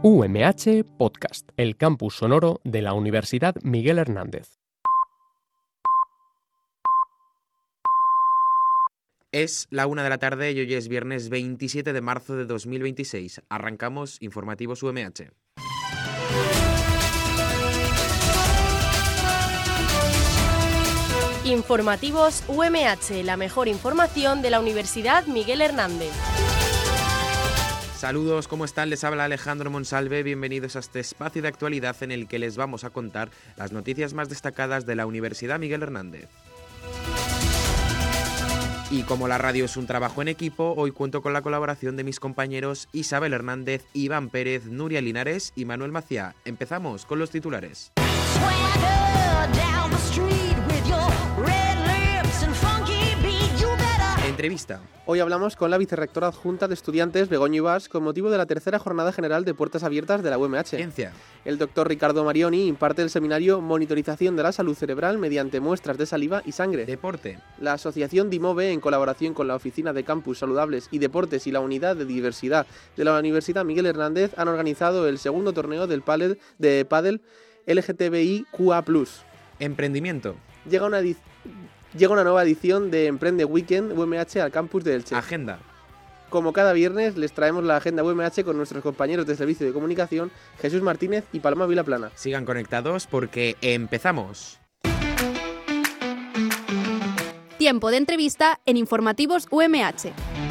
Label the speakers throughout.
Speaker 1: UMH Podcast, el campus sonoro de la Universidad Miguel Hernández.
Speaker 2: Es la 1 de la tarde y hoy es viernes 27 de marzo de 2026. Arrancamos Informativos UMH.
Speaker 3: Informativos UMH, la mejor información de la Universidad Miguel Hernández.
Speaker 2: Saludos, ¿cómo están? Les habla Alejandro Monsalve. Bienvenidos a este espacio de actualidad en el que les vamos a contar las noticias más destacadas de la Universidad Miguel Hernández. Y como la radio es un trabajo en equipo, hoy cuento con la colaboración de mis compañeros Isabel Hernández, Iván Pérez, Nuria Linares y Manuel Maciá. Empezamos con los titulares. Entrevista.
Speaker 4: Hoy hablamos con la vicerrectora adjunta de estudiantes, Begoña Ibars, con motivo de la tercera jornada general de puertas abiertas de la UMH.
Speaker 2: Ciencia.
Speaker 4: El doctor Ricardo Marioni imparte el seminario Monitorización de la salud cerebral mediante muestras de saliva y sangre.
Speaker 2: Deporte.
Speaker 4: La asociación DIMOVE, en colaboración con la Oficina de Campus Saludables y Deportes y la Unidad de Diversidad de la Universidad Miguel Hernández, han organizado el segundo torneo del pádel LGTBIQA+.
Speaker 2: Emprendimiento.
Speaker 4: Llega una nueva edición de Emprende Weekend UMH al campus de Elche.
Speaker 2: Agenda.
Speaker 4: Como cada viernes, les traemos la agenda UMH con nuestros compañeros de Servicio de Comunicación, Jesús Martínez y Paloma Vilaplana.
Speaker 2: Sigan conectados porque empezamos.
Speaker 5: Tiempo de entrevista en Informativos UMH.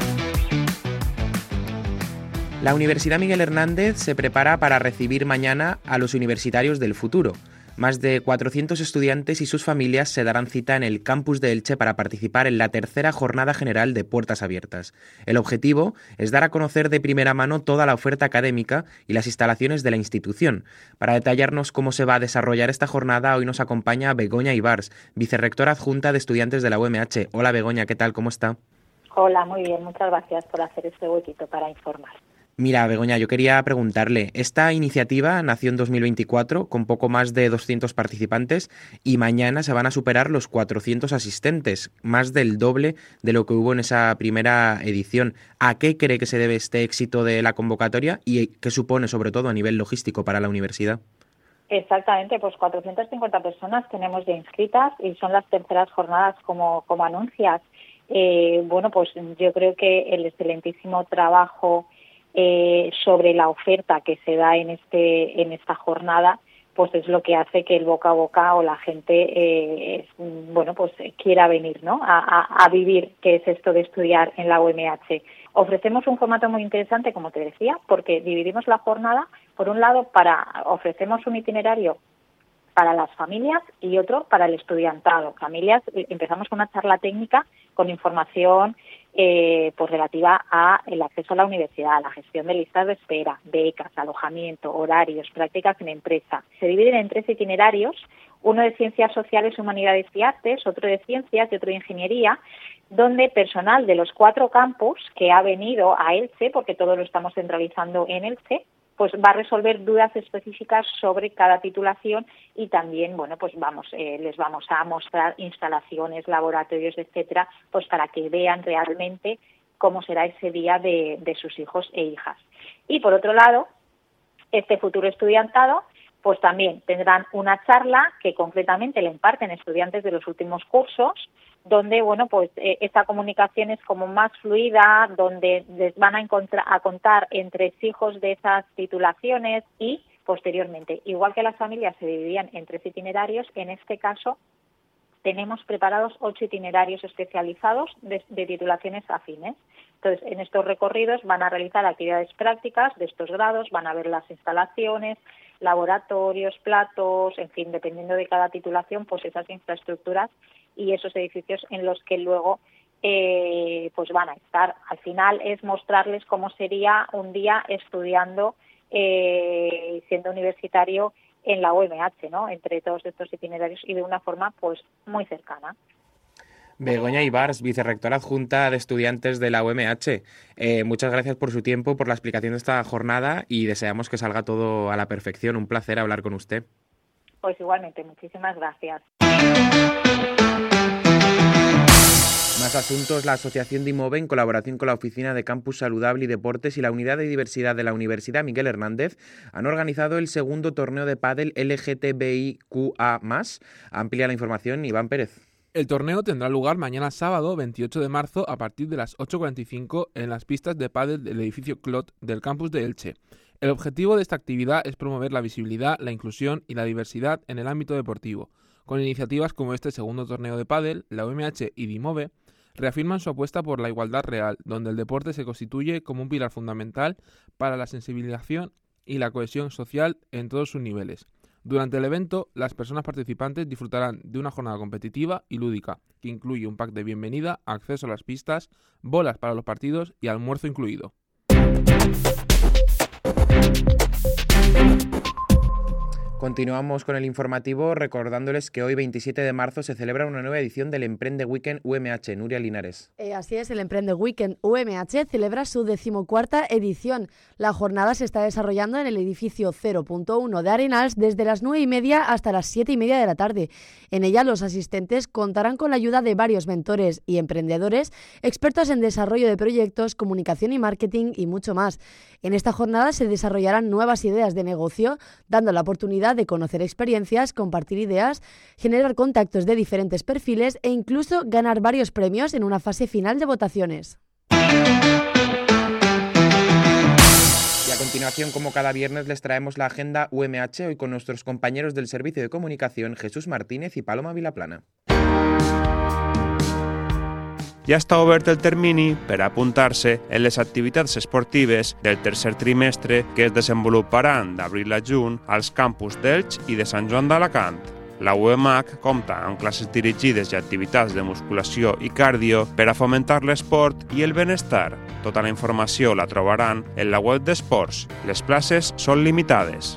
Speaker 2: La Universidad Miguel Hernández se prepara para recibir mañana a los universitarios del futuro. Más de 400 estudiantes y sus familias se darán cita en el campus de Elche para participar en la tercera jornada general de puertas abiertas. El objetivo es dar a conocer de primera mano toda la oferta académica y las instalaciones de la institución. Para detallarnos cómo se va a desarrollar esta jornada, hoy nos acompaña Begoña Ibars, vicerrectora adjunta de estudiantes de la UMH. Hola Begoña, ¿qué tal? ¿Cómo está?
Speaker 6: Hola, muy bien. Muchas gracias por hacer este huequito para informar.
Speaker 2: Mira, Begoña, yo quería preguntarle, esta iniciativa nació en 2024 con poco más de 200 participantes y mañana se van a superar los 400 asistentes, más del doble de lo que hubo en esa primera edición. ¿A qué cree que se debe este éxito de la convocatoria y qué supone sobre todo a nivel logístico para la universidad?
Speaker 6: Exactamente, pues 450 personas tenemos ya inscritas y son las terceras jornadas como anuncias. Bueno, pues yo creo que el excelentísimo trabajo sobre la oferta que se da en esta jornada, pues es lo que hace que el boca a boca o la gente pues quiera venir, ¿no? a vivir qué es esto de estudiar en la UMH. Ofrecemos un formato muy interesante, como te decía, porque dividimos la jornada, por un lado, ofrecemos un itinerario para las familias y otro para el estudiantado. Familias, empezamos con una charla técnica con información pues relativa a el acceso a la universidad, la gestión de listas de espera, becas, alojamiento, horarios, prácticas en empresa. Se dividen en 3 itinerarios, uno de Ciencias Sociales, Humanidades y Artes, otro de Ciencias y otro de Ingeniería, donde personal de los 4 campus que ha venido a Elche, porque todo lo estamos centralizando en Elche, pues va a resolver dudas específicas sobre cada titulación y también, bueno, pues les vamos a mostrar instalaciones, laboratorios, etcétera, pues para que vean realmente cómo será ese día de sus hijos e hijas. Y por otro lado, este futuro estudiantado, pues también tendrán una charla que concretamente le imparten estudiantes de los últimos cursos, donde, bueno, pues esta comunicación es como más fluida, donde les van a contar entresijos de esas titulaciones y, posteriormente, igual que las familias se dividían en 3 itinerarios, en este caso tenemos preparados 8 itinerarios especializados de titulaciones afines. Entonces, en estos recorridos van a realizar actividades prácticas de estos grados, van a ver las instalaciones, laboratorios, platos, en fin, dependiendo de cada titulación, pues esas infraestructuras y esos edificios en los que luego pues van a estar. Al final es mostrarles cómo sería un día estudiando, siendo universitario en la UMH, ¿no? Entre todos estos itinerarios y de una forma pues muy cercana.
Speaker 2: Begoña Ibars, vicerrectora adjunta de estudiantes de la UMH. Muchas gracias por su tiempo, por la explicación de esta jornada y deseamos que salga todo a la perfección. Un placer hablar con usted.
Speaker 6: Pues igualmente, muchísimas gracias.
Speaker 2: Más asuntos. La Asociación DIMOVE, en colaboración con la Oficina de Campus Saludable y Deportes y la Unidad de Diversidad de la Universidad Miguel Hernández, han organizado el segundo torneo de pádel LGTBIQA+. Amplia la información Iván Pérez.
Speaker 7: El torneo tendrá lugar mañana sábado 28 de marzo a partir de las 8:45 en las pistas de pádel del edificio Clot del campus de Elche. El objetivo de esta actividad es promover la visibilidad, la inclusión y la diversidad en el ámbito deportivo. Con iniciativas como este segundo torneo de pádel, la UMH y DIMOVE reafirman su apuesta por la igualdad real, donde el deporte se constituye como un pilar fundamental para la sensibilización y la cohesión social en todos sus niveles. Durante el evento, las personas participantes disfrutarán de una jornada competitiva y lúdica, que incluye un pack de bienvenida, acceso a las pistas, bolas para los partidos y almuerzo incluido.
Speaker 2: Continuamos con el informativo recordándoles que hoy 27 de marzo se celebra una nueva edición del Emprende Weekend UMH. Nuria Linares.
Speaker 8: Así es, el Emprende Weekend UMH celebra su 14ª edición. La jornada se está desarrollando en el edificio 0.1 de Arenals desde las 9:30 hasta las 7:30 de la tarde. En ella los asistentes contarán con la ayuda de varios mentores y emprendedores, expertos en desarrollo de proyectos, comunicación y marketing y mucho más. En esta jornada se desarrollarán nuevas ideas de negocio, dando la oportunidad de conocer experiencias, compartir ideas, generar contactos de diferentes perfiles e incluso ganar varios premios en una fase final de votaciones.
Speaker 2: Y a continuación, como cada viernes, les traemos la agenda UMH, hoy con nuestros compañeros del Servicio de Comunicación, Jesús Martínez y Paloma Vilaplana.
Speaker 9: Ja està obert el termini per apuntar-se en les activitats esportives del tercer trimestre que es desenvoluparan d'abril a juny als campus d'Elx i de Sant Joan d'Alacant. La UEMAC compta amb classes dirigides i activitats de musculació i cardio per a fomentar l'esport i el benestar. Tota la informació la trobaran en la web d'Esports. Les places són limitades.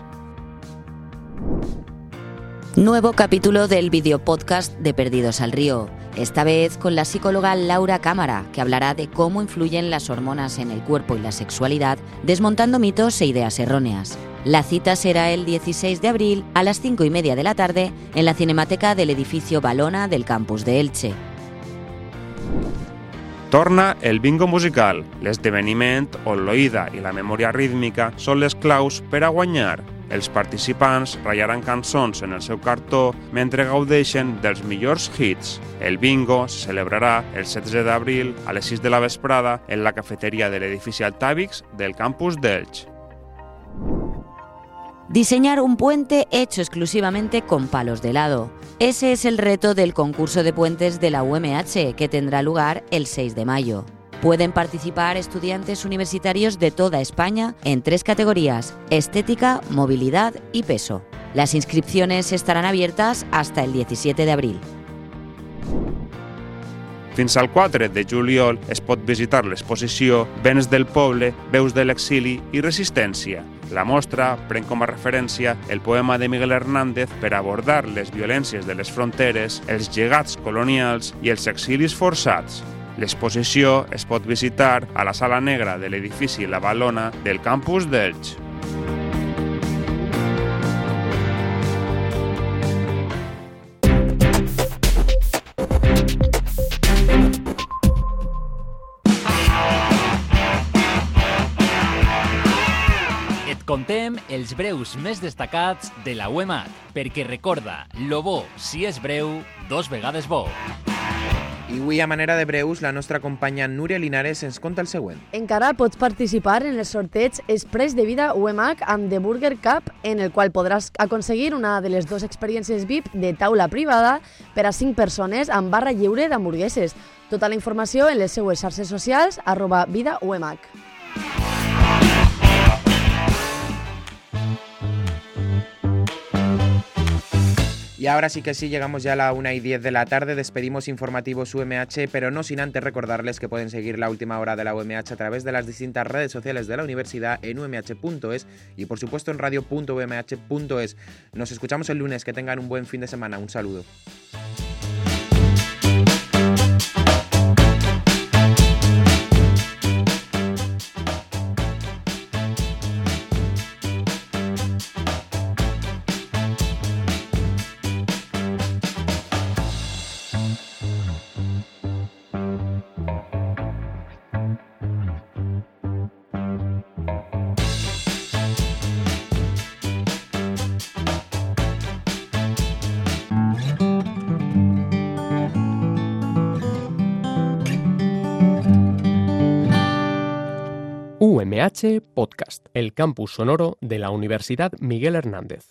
Speaker 10: Nuevo capítulo del videopodcast de Perdidos al Río. Esta vez con la psicóloga Laura Cámara, que hablará de cómo influyen las hormonas en el cuerpo y la sexualidad, desmontando mitos e ideas erróneas. La cita será el 16 de abril a las 5:30 de la tarde en la Cinemateca del edificio Balona del campus de Elche.
Speaker 9: Torna el bingo musical. L'esdeveniment on l'oïda i la memòria rítmica són les claus per a guanyar. Els participants ratllaran cançons en el seu cartó mentre gaudeixen dels millors hits. El bingo se celebrarà el 16 d'abril a les 6 de la vesprada en la cafeteria de l'edifici Altavix del campus d'Elx.
Speaker 10: Diseñar un puente hecho exclusivamente con palos de helado. Ese es el reto del concurso de puentes de la UMH, que tendrá lugar el 6 de mayo. Pueden participar estudiantes universitarios de toda España en 3 categorías: estética, movilidad y peso. Las inscripciones estarán abiertas hasta el 17 de abril.
Speaker 9: Fins al 4 de juliol es pot visitar l'exposició Vents del poble, veus de l'exili i resistència. La mostra pren com a referència el poema de Miguel Hernández per abordar les violències de les fronteres, els llegats colonials i els exilis forçats. L'exposició es pot visitar a la Sala Negra de l'edifici La Balona del campus d'Elx.
Speaker 11: Et contem els breus més destacats de la UEMAC, perquè recorda, lo bo, si és breu, 2 vegades bo.
Speaker 2: I avui, a manera de breus, la nostra companya Núria Linares ens conta el següent.
Speaker 8: Encara pots participar en el sorteig Express de Vida UEMAC amb The Burger Cup, en el qual podràs aconseguir una de les 2 experiències VIP de taula privada per a 5 persones amb barra lliure d'hamburgueses. Tota la informació en les seues xarxes socials @vidauemac.
Speaker 2: Y ahora sí que sí, llegamos ya a la 1:10 de la tarde, despedimos informativos UMH, pero no sin antes recordarles que pueden seguir la última hora de la UMH a través de las distintas redes sociales de la universidad en umh.es y por supuesto en radio.umh.es. Nos escuchamos el lunes, que tengan un buen fin de semana, un saludo.
Speaker 1: UMH Podcast, el campus sonoro de la Universidad Miguel Hernández.